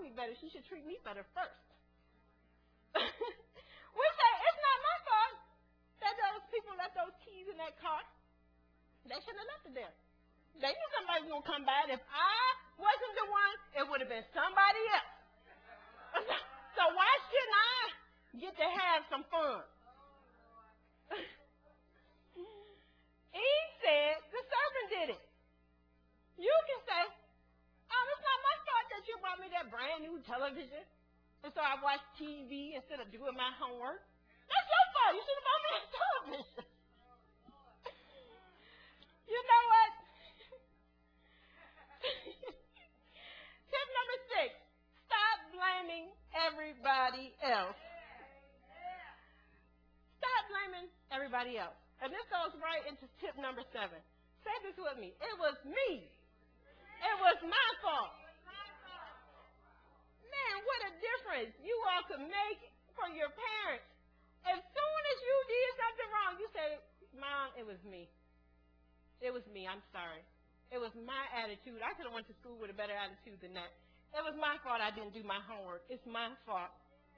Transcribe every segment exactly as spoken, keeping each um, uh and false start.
me better. She should treat me better first. We say, it's not my fault that those people left those keys in that car. They shouldn't have left it there. They knew somebody was going to come by. And if I wasn't the one, it would have been somebody else. So why shouldn't I get to have some fun? Eve said the serpent did it. You can say, oh, it's not my fault that you brought me that brand new television. And so I watched T V instead of doing my homework. That's your fault. You should have bought me that television. You know what? Tip number six, stop blaming everybody else. Stop blaming everybody else. And this goes right into tip number seven. Say this with me. It was me. It was my fault. Man, what a difference you all could make for your parents. As soon as you did something wrong, you say, Mom, it was me. It was me. I'm sorry. It was my attitude. I could have went to school with a better attitude than that. It was my fault I didn't do my homework. It's my fault.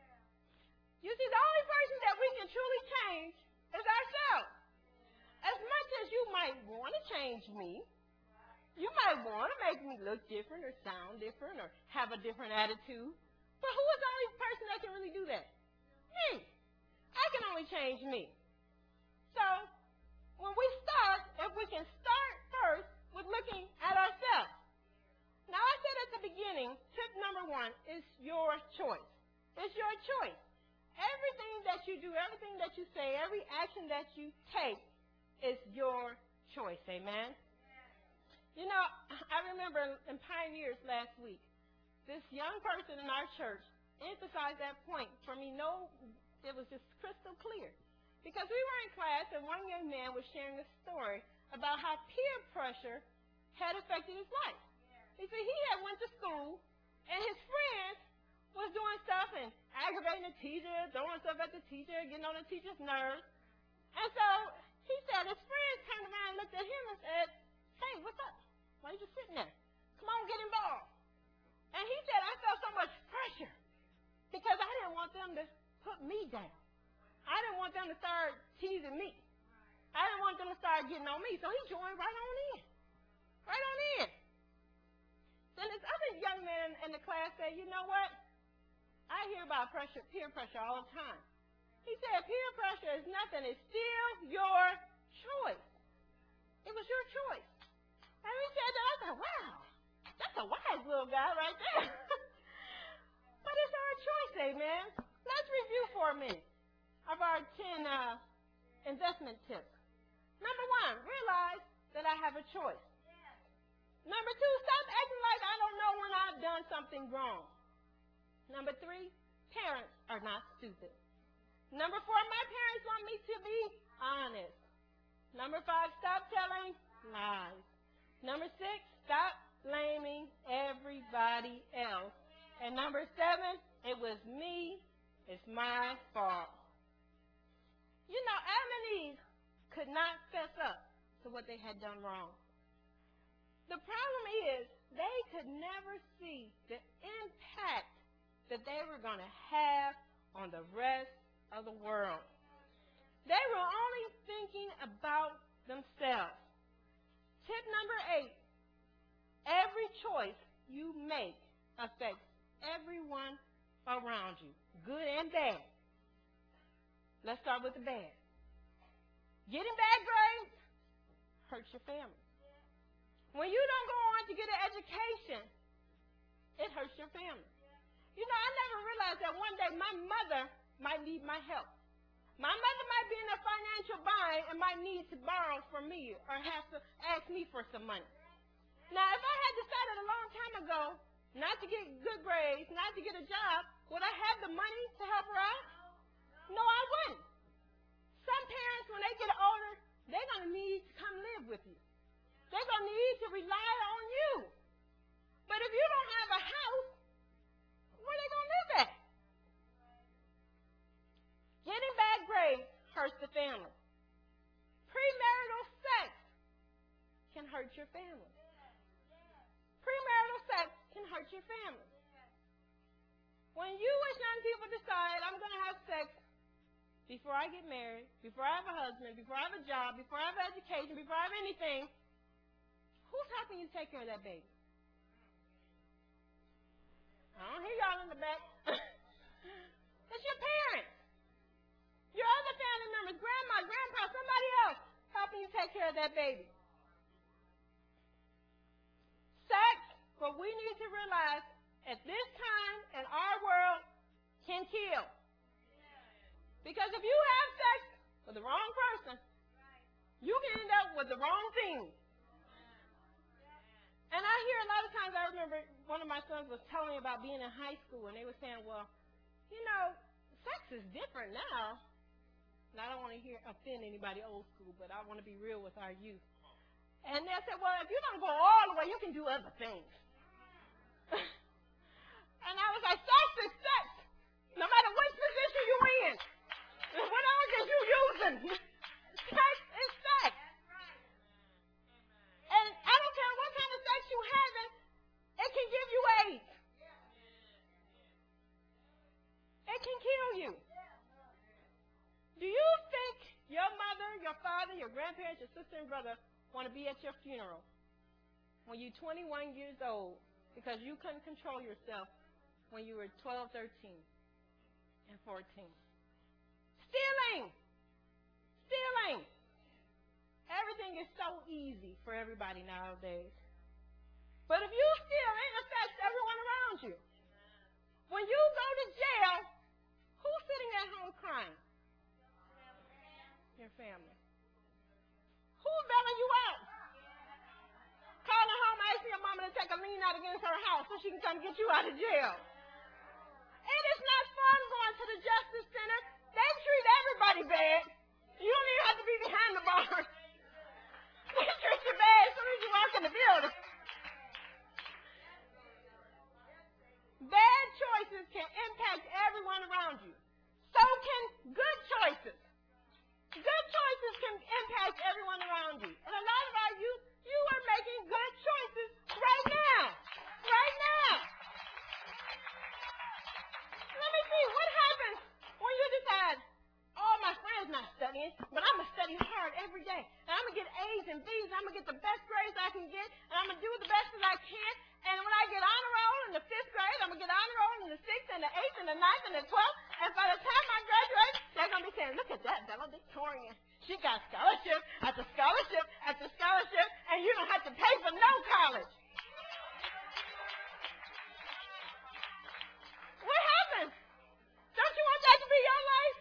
You see, the only person that we can truly change is ourselves. As much as you might want to change me, you might want to make me look different or sound different or have a different attitude. But who is the only person that can really do that? Me. I can only change me. So when we start, if we can start first with looking at ourselves. Now, I said at the beginning, tip number one is your choice. It's your choice. Everything that you do, everything that you say, every action that you take is your choice. Amen? You know, I remember in Pioneers last week, this young person in our church emphasized that point for me. No, it was just crystal clear. Because we were in class and one young man was sharing a story about how peer pressure had affected his life. He said he had went to school and his friends was doing stuff and aggravating the teacher, throwing stuff at the teacher, getting on the teacher's nerves. And so he said his friends turned around and looked at him and said, hey, what's up? Why are you just sitting there? Come on, get involved. And he said, I felt so much pressure because I didn't want them to put me down. I didn't want them to start teasing me. I didn't want them to start getting on me. So he joined right on in. Right on in. Then this other young man in the class said, you know what? I hear about pressure, peer pressure all the time. He said peer pressure is nothing. It's still your choice. It was your choice. And he said that. I thought, wow, that's a wise little guy right there. But it's our choice, amen. Let's review for a minute of our ten uh, investment tips. Number one, realize that I have a choice. Number two, stop acting like I don't know when I've done something wrong. Number three, parents are not stupid. Number four, my parents want me to be honest. Number five, stop telling lies. Number six, stop blaming everybody else. And number seven, it was me, it's my fault. You know, Adam and Eve could not fess up to what they had done wrong. The problem is they could never see the impact that they were going to have on the rest of the world. They were only thinking about themselves. Tip number eight, every choice you make affects everyone around you, good and bad. Let's start with the bad. Getting bad grades hurts your family. When you don't go on to get an education, it hurts your family. You know, I never realized that one day my mother might need my help. My mother might be in a financial bind and might need to borrow from me or have to ask me for some money. Now, if I had decided a long time ago not to get good grades, not to get a job, would I have the money to help her out? No, I wouldn't. Some parents, when they get older, they're going to need to come live with you. They're going to need to rely on you. But if you don't have a house, where are they going to live at? Getting bad grades hurts the family. Premarital sex can hurt your family. Premarital sex can hurt your family. When you as young people decide, I'm going to have sex before I get married, before I have a husband, before I have a job, before I have education, before I have anything, who's helping you take care of that baby? I don't hear y'all in the back. It's your parents. Your other family members, grandma, grandpa, somebody else helping you take care of that baby. Sex, what we need to realize at this time in our world, can kill. Because if you have sex with the wrong person, you can end up with the wrong thing. And I hear a lot of times, I remember one of my sons was telling me about being in high school, and they were saying, well, you know, sex is different now. And I don't want to hear offend anybody old school, but I want to be real with our youth. And they said, well, if you don't go all the way, you can do other things. And I was like, sex is sex, no matter which position you're in, what organs you're using. Sex is sex. And I don't care what kind of sex you're having, it can give you AIDS. It can kill you. Do you think your mother, your father, your grandparents, your sister and brother want to be at your funeral when you're twenty-one years old because you couldn't control yourself when you were twelve, thirteen, and fourteen? Stealing. Stealing. Everything is so easy for everybody nowadays. But if you steal, it affects everyone around you. When you go to jail, who's sitting at home crying? Your family. Who's bailing you out? Calling home, asking your mama to take a lien out against her house so she can come get you out of jail. It is not fun going to the Justice Center. They treat everybody bad. You don't even have to be behind the bars. They treat you bad as soon as you walk in the building. Bad choices can impact everyone around you. So can good choices. Good choices can impact everyone around you. And a lot of our youth, you are making good choices right now. Right now. Let me see, what happens when you decide, oh, my friend's not studying, but I'm going to study hard every day. And I'm going to get A's and B's, and I'm going to get the best grades I can get, and I'm going to do the best that I can. And when I get honor roll in the fifth grade, I'm going to get honor roll in the sixth and the eighth and the ninth and the twelfth. And by the time I graduate, they're going to be saying, look at that valedictorian. She got scholarship after scholarship after scholarship, and you don't have to pay for no college. What happens? Don't you want that to be your life?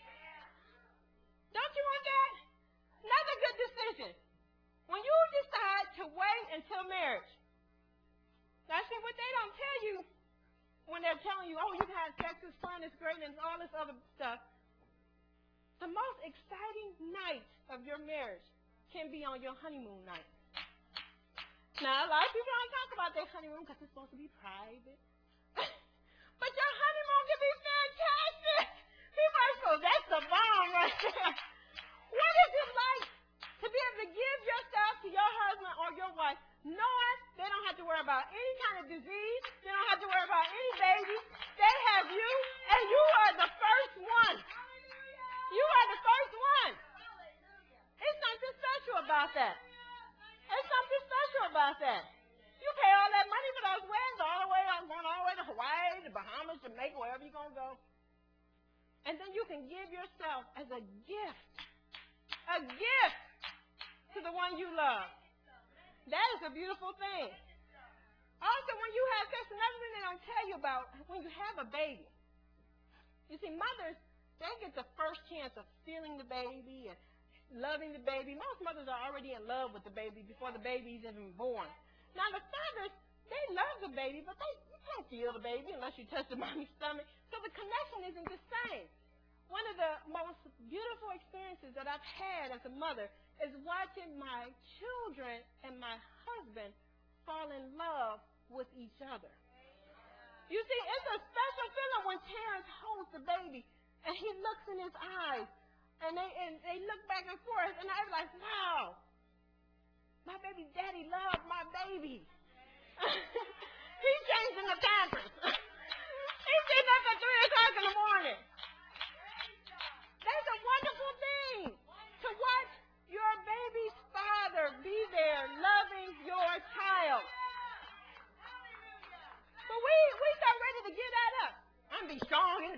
Don't you want that? Another good decision. When you decide to wait until marriage. Now, see, what they don't tell you when they're telling you, oh, you can have sex, it's fun, it's great, and all this other stuff. The most exciting night of your marriage can be on your honeymoon night. Now, a lot of people don't talk about their honeymoon because it's supposed to be private. But your honeymoon can be fantastic. People are so, that's the bomb right there. What is it like to be able to give yourself to your husband or your wife, knowing they don't have to worry about any kind of disease, they don't have to worry about any baby, they have you, and you are the first one. You are the first one. It's something special about that. There's something special about that. You pay all that money for those weddings all the way, going all the way to Hawaii, the Bahamas, Jamaica, wherever you're going to go. And then you can give yourself as a gift, a gift to the one you love. That is a beautiful thing. Also, when you have sex, another thing they don't tell you about, when you have a baby. You see, mothers, they get the first chance of feeling the baby and loving the baby. Most mothers are already in love with the baby before the baby's even born. Now, the fathers, they love the baby, but they you can't feel the baby unless you touch the mommy's stomach. So the connection isn't the same. One of the most beautiful experiences that I've had as a mother is watching my children and my husband fall in love with each other. You see, it's a special feeling when Terrence holds the baby and he looks in his eyes and they and they look back and forth and I'm like, wow, my baby daddy loved my baby. He's changing the pampers. He's getting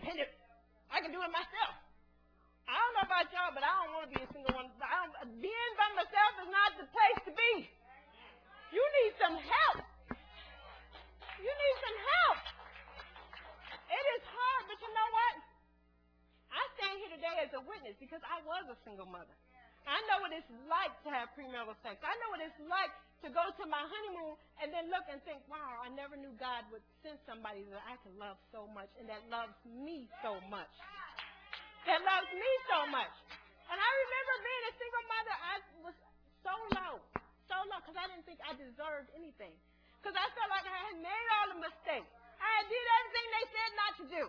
independent. I can do it myself. I don't know about y'all, but I don't want to be a single one. I don't, being by myself is not the place to be. You need some help. You need some help. It is hard, but you know what? I stand here today as a witness because I was a single mother. I know what it's like to have premarital sex. I know what it's like to go to my honeymoon and then look and think, wow, I never knew God would send somebody that I can love so much and that loves me so much. That loves me so much. And I remember being a single mother, I was so low, so low, because I didn't think I deserved anything. Because I felt like I had made all the mistakes. I had did everything they said not to do.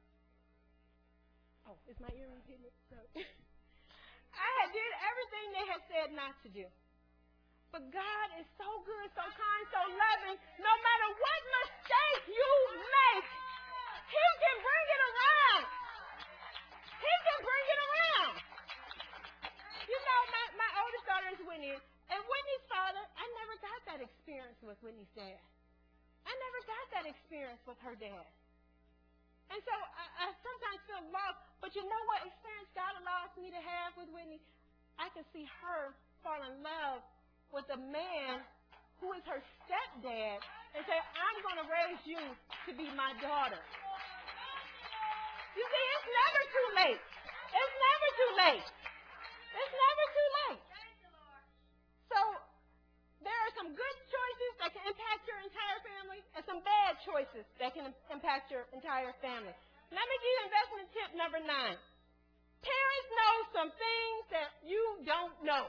Oh, is my earring hitting it? I had did everything they had said not to do. But God is so good, so kind, so loving. No matter what mistake you make, He can bring it around. He can bring it around. You know, my, my oldest daughter is Whitney. And Whitney's father, I never got that experience with Whitney's dad. I never got that experience with her dad. And so I, I sometimes feel lost. But you know what experience God allows me to have with Whitney? I can see her fall in love with a man who is her stepdad and say, I'm going to raise you to be my daughter. You see, it's never too late. It's never too late. It's never too late. So there are some good choices that can impact your entire family and some bad choices that can impact your entire family. Let me give you investment tip number nine. Parents know some things that you don't know.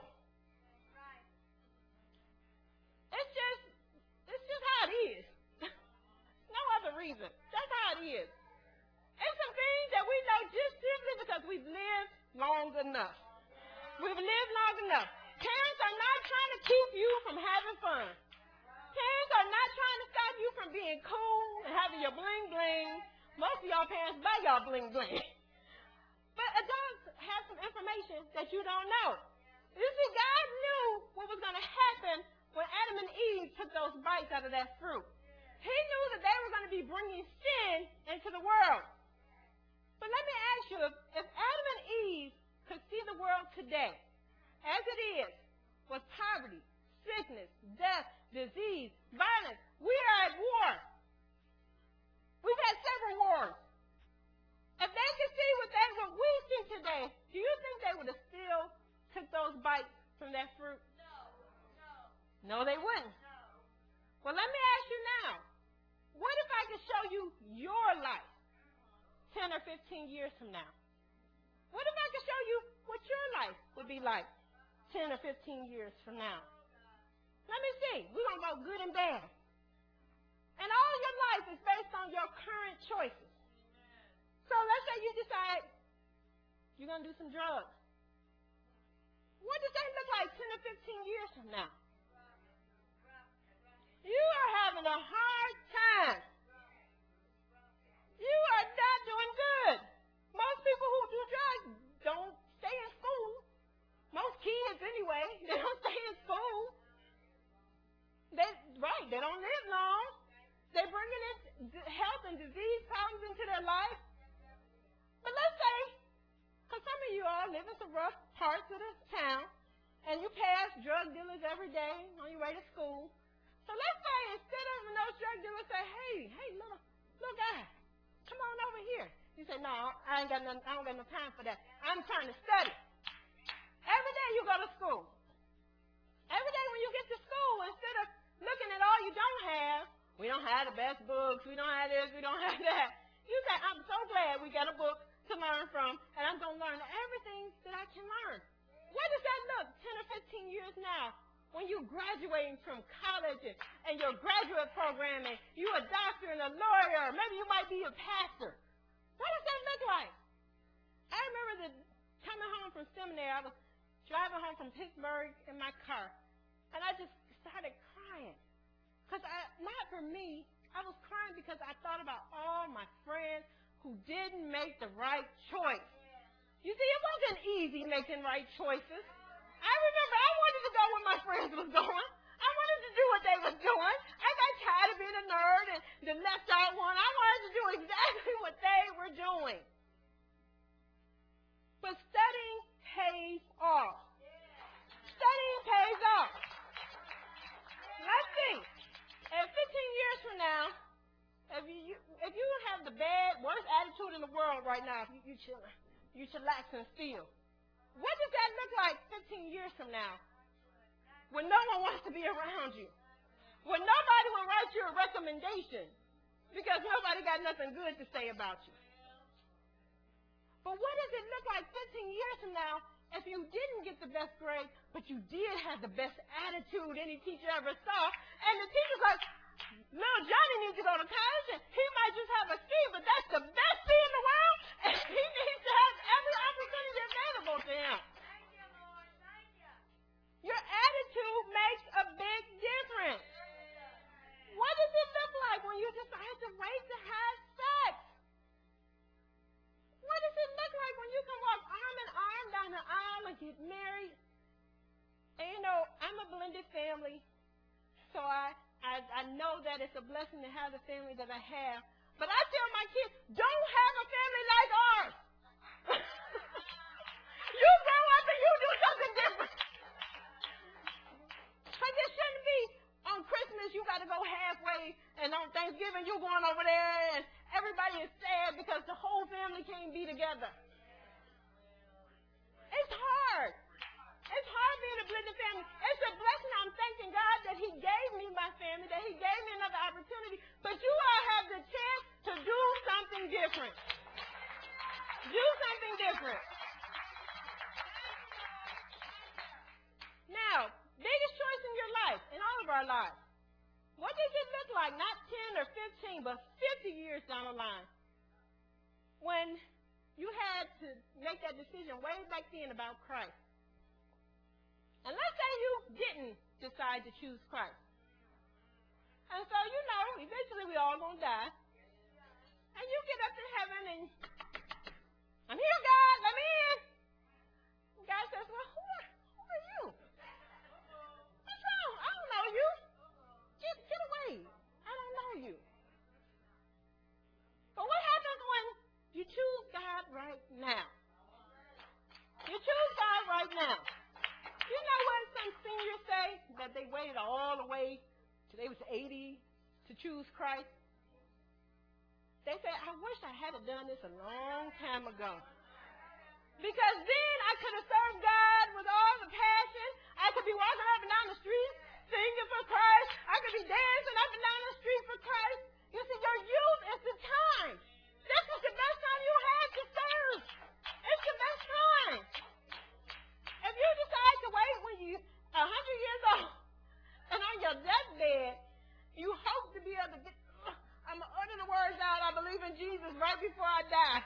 It's just, it's just how it is. No other reason. That's how it is. It's some things that we know just simply because we've lived long enough. We've lived long enough. Parents are not trying to keep you from having fun. Parents are not trying to stop you from being cool and having your bling bling. Most of y'all parents buy y'all bling bling. But adults have some information that you don't know. You see, God knew what was going to happen when Adam and Eve took those bites out of that fruit. He knew that they were going to be bringing sin into the world. But let me ask you, if, if Adam and Eve could see the world today as it is, with poverty, sickness, death, disease, violence, we are at war. We've had several wars. If they could see what, they, what we see today, do you think they would have still took those bites from that fruit? No. No. No, they wouldn't. No. Well, let me ask you now. What if I could show you your life ten or fifteen years from now? What if I could show you what your life would be like ten or fifteen years from now? Let me see. We're going to go good and bad. And all your life is based on your current choices. So let's say you decide you're going to do some drugs. What does that look like ten or fifteen years from now? You are having a hard time. You are not doing good. Most people who do drugs don't stay in school. Most kids, anyway, they don't stay in school. They, right, they don't live long. They're bringing in health and disease problems into their life. But let's say, because some of you all live in some rough parts of this town, and you pass drug dealers every day on your way to school. So let's say instead of those drug dealers say, hey, hey, little, little guy, come on over here. You say, no, I ain't got no, I don't got no time for that. I'm trying to study. Every day you go to school. Every day when you get to school, instead of looking at all you don't have, we don't have the best books, we don't have this, we don't have that. You say, I'm so glad we got a book to learn from, and I'm going to learn everything that I can learn. What does that look ten or fifteen years now when you're graduating from college and, and your graduate program and you're a doctor and a lawyer, or maybe you might be a pastor? What does that look like? I remember the, coming home from seminary, I was driving home from Pittsburgh in my car, and I just started crying. Because not for me, I was crying because I thought about all my friends who didn't make the right choice. You see, it wasn't easy making right choices. I remember I wanted to go where my friends was going. I wanted to do what they was doing. I got tired of being a nerd and the left out one. I wanted to do exactly what they were doing. the bad, worst attitude in the world right now. You, you should, you should relax and feel. What does that look like fifteen years from now? When no one wants to be around you. When nobody will write you a recommendation because nobody got nothing good to say about you. But what does it look like fifteen years from now if you didn't get the best grade, but you did have the best attitude any teacher ever saw, and the teacher's like, little Johnny needs to go to college, and he might just have a C, but that's the best C in the world, and he needs to have every opportunity available to him. Your attitude makes a big difference. What does it look like when you decide to wait to have sex? What does it look like when you can walk arm in arm down the aisle and get married? And you know, I'm a blended family, so I, I, I know that it's a blessing to have the family that I have. But I tell my kids, don't have a family like ours. You grow up and you do something different. Because it shouldn't be on Christmas you got to go halfway, and on Thanksgiving you're going over there, and everybody is sad because the whole family can't be together. It's hard. It's hard being a blended family. It's a blessing. I'm thanking God that He gave me my family, that He gave me another opportunity. But you all have the chance to do something different. Do something different. Now, biggest choice in your life, in all of our lives. What does it look like, not ten or fifteen, but fifty years down the line, when you had to make that decision way back then about Christ? And let's say you didn't decide to choose Christ. And so, you know, eventually we all going to die. And you get up to heaven and, I'm here, God, let me in. And God says, well, who are, who are you? What's wrong? I don't know you. Get, get away. I don't know you. But what happens when you choose God right now? You choose God right now. You know what some seniors say? That they waited all the way till they was eighty to choose Christ. They say, I wish I had done this a long time ago. Because then I could have served God with all the passion. I could be walking up and down the street singing for Christ. I could be dancing up and down the street for Christ. You see, your youth is the time. This is the best time you had to serve. It's the best time. If you decide to wait when you're one hundred years old and on your deathbed, you hope to be able to get, I'm going to utter the words out, I believe in Jesus right before I die.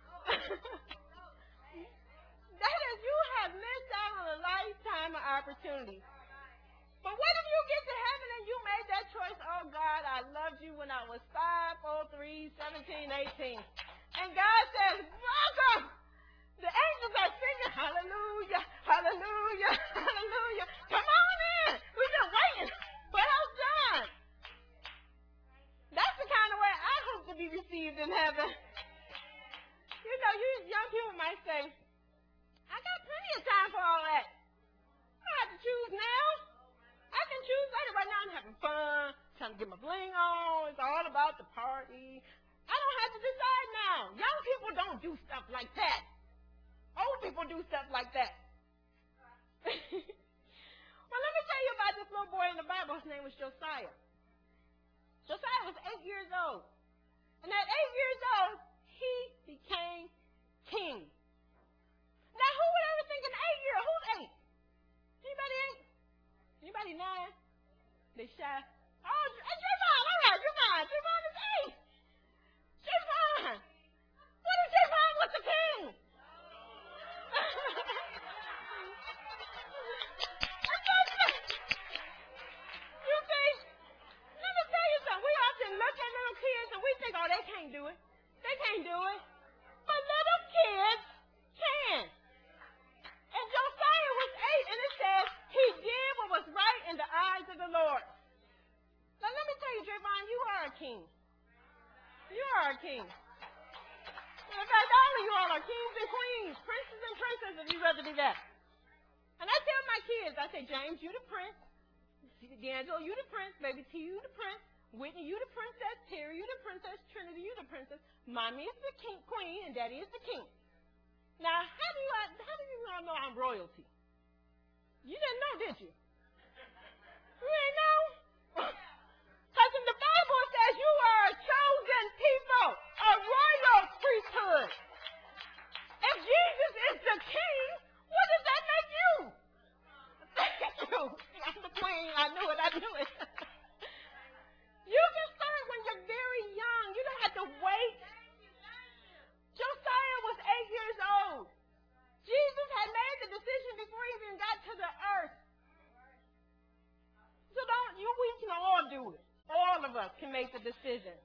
That is, you have missed out on a lifetime of opportunity. But what if you get to heaven and you made that choice? Oh, God, I loved you when I was five, four, three, seventeen, eighteen. And God says, welcome. The angels are singing, hallelujah, hallelujah, hallelujah. Come on in. We've been waiting. Well done. That's the kind of way I hope to be received in heaven. You know, you young people might say, I got plenty of time for all that. I don't have to choose now. I can choose later. Right now I'm having fun, trying to get my bling on. It's all about the party. I don't have to decide now. Young people don't do stuff like that. Old people do stuff like that. Well, let me tell you about this little boy in the Bible. His name was Josiah. Josiah was eight years old. And at eight years old, he became king. Now, who would ever think an eight-year-old? Who's eight? Anybody eight? Anybody nine? They shy. Oh, Javon. All right, Javon. Javon is eight. Javon. What is Javon with the king? You see, let me tell you something. We often look at little kids and we think, oh, they can't do it. They can't do it. But little kids can. And Josiah was eight, and it says he did what was right in the eyes of the Lord. Now, let me tell you, Javon, you are a king. You are a king. In fact, all of you all are kings and queens, princes and princesses, if you'd rather be that. And I tell my kids, I say, James, you the prince. D'Angelo, you the prince. Baby T, you the prince. Whitney, you the princess. Terry, you the princess. Trinity, you the princess. Mommy is the king, queen, and Daddy is the king. Now, how do you how do you all know I'm royalty? You didn't know, did you? You didn't know? Because in the Bible it says you are a chosen people, a royal priesthood. If Jesus is the king, what does that make you? Thank you. I'm the queen. I knew it. I knew it. You can start when you're very young. You don't have to wait. Josiah was eight years old. Jesus had made the decision before he even got to the earth. So don't you we can all do it. All of us can make the decision.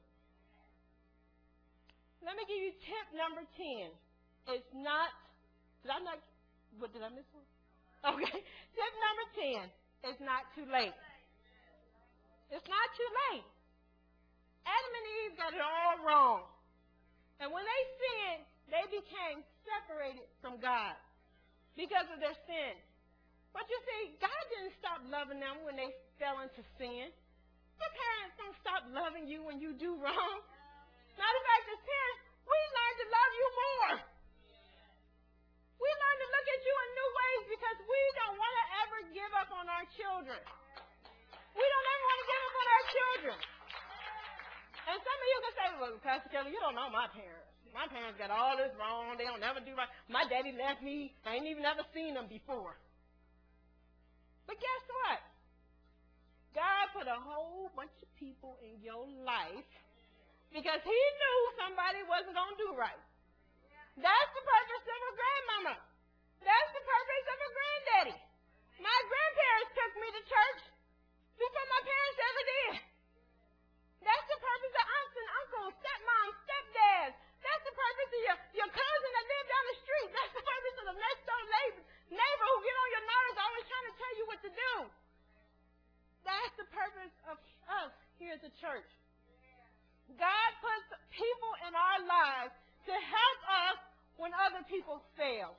Let me give you tip number ten. It's not did I not what did I miss one? Okay. Tip number ten. It's not too late. It's not too late. Adam and Eve got it all wrong. And when they sinned, they became separated from God because of their sin. But you see, God didn't stop loving them when they fell into sin. Your parents don't stop loving you when you do wrong. Matter of fact, as parents, we learn to love you more. We learn to look at you in new ways because we don't want to ever give up on our children. We don't ever want to give up on our children. And some of you can say, well, Pastor Kelly, you don't know my parents. My parents got all this wrong. They don't never do right. My daddy left me. I ain't even never seen them before. But guess what? God put a whole bunch of people in your life because he knew somebody wasn't going to do right. That's the purpose of a grandmama. That's the purpose of a granddaddy. My grandparents took me to church before my parents ever did. That's the purpose of aunts and uncles, stepmoms, stepdads. That's the purpose of your, your cousin that live down the street. That's the purpose of the next door neighbor, neighbor who get on your nerves always trying to tell you what to do. That's the purpose of us here at the church. God puts people in our lives to help us when other people fail.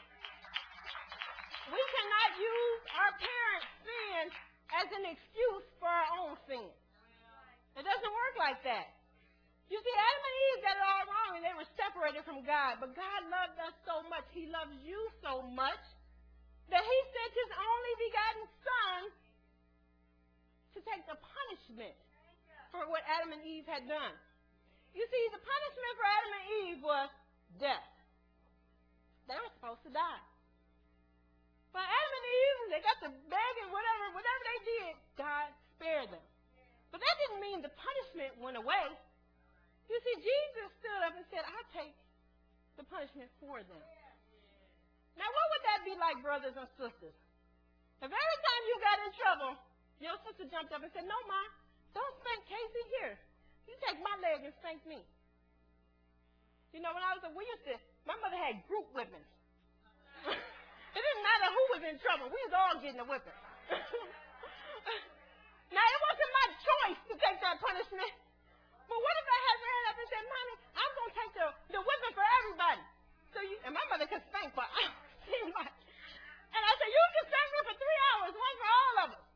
We cannot use our parents' sin as an excuse for our own sin. It doesn't work like that. You see, Adam and Eve got it all wrong, and they were separated from God. But God loved us so much. He loves you so much that he sent his only begotten son to take the punishment for what Adam and Eve had done. You see, the punishment for Adam and Eve was death. They were supposed to die. But Adam and Eve, they got to begging, whatever, whatever they did, God spared them. But that didn't mean the punishment went away. You see, Jesus stood up and said, I'll take the punishment for them. Now, what would that be like, brothers and sisters? If every time you got in trouble, your sister jumped up and said, no, Ma, don't spank Casey here. You take my leg and spank me. You know, when I was a, we used to, my mother had group whippings. It didn't matter who was in trouble. We was all getting a whipping. Now, it wasn't my choice to take that punishment. But what if I had ran up and said, Mommy, I'm going to take the, the whipping for everybody. So you, and my mother could spank for hours. And I said, you can spank me for three hours, one for all of us.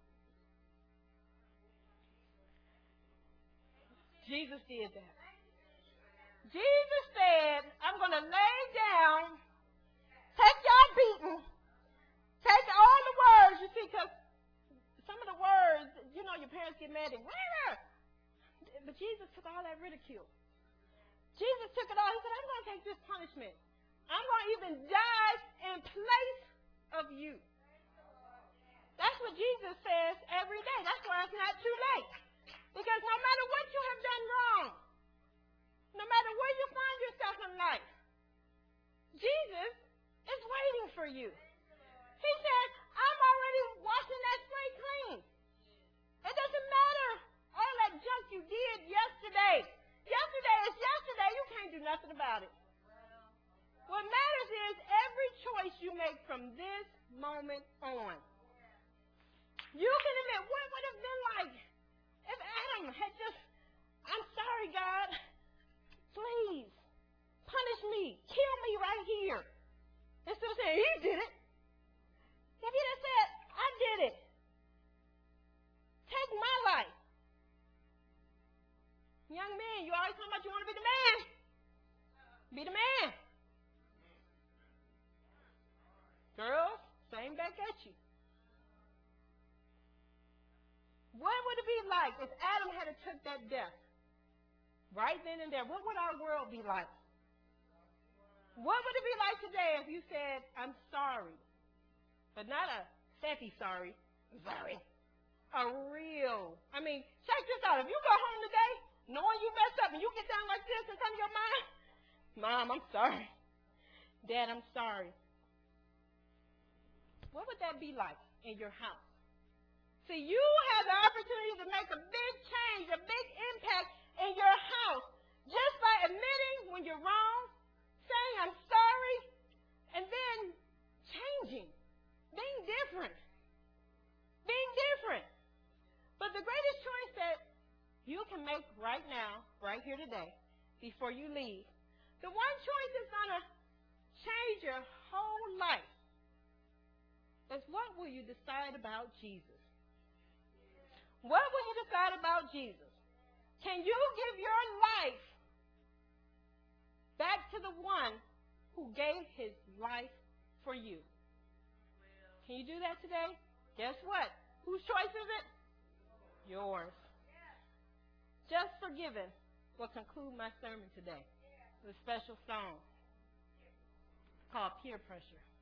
Jesus did that. Jesus said, I'm going to lay down, take y'all beating, take all the words, you see, because some of the words, you know, your parents get mad at, but Jesus took all that ridicule. Jesus took it all. He said, I'm going to take this punishment. I'm going to even die in place of you. That's what Jesus says every day. That's why it's not too late. Because no matter what you have done wrong, no matter where you find yourself in life, Jesus is waiting for you. He said, I'm already washing that slate clean. It doesn't matter all that junk you did yesterday. Yesterday is yesterday. You can't do nothing about it. What matters is every choice you make from this moment on. You can admit what would have been like if Adam had just, I'm sorry, God, please punish me, kill me right here. Instead of saying, he did it. If he had said, I did it, take my life. so much you want to be the man. Be the man. Girls, same back at you. What would it be like if Adam had took that death right then and there? What would our world be like? What would it be like today if you said, I'm sorry, but not a sappy sorry, I'm sorry, a real, I mean, check this out. If you go home today knowing you messed up and you get down like this in front of your mom, Mom, I'm sorry. Dad, I'm sorry. What would that be like in your house? See, you have the opportunity to make a big change, a big impact in your house just by admitting when you're wrong, saying I'm sorry, and then changing, being different, being different. But the greatest choice that you can make right now, right here today, before you leave, the one choice that's going to change your whole life is what will you decide about Jesus? What will you decide about Jesus? Can you give your life back to the one who gave his life for you? Can you do that today? Guess what? Whose choice is it? Yours. Just Forgiven will conclude my sermon today with a special song called Peer Pressure.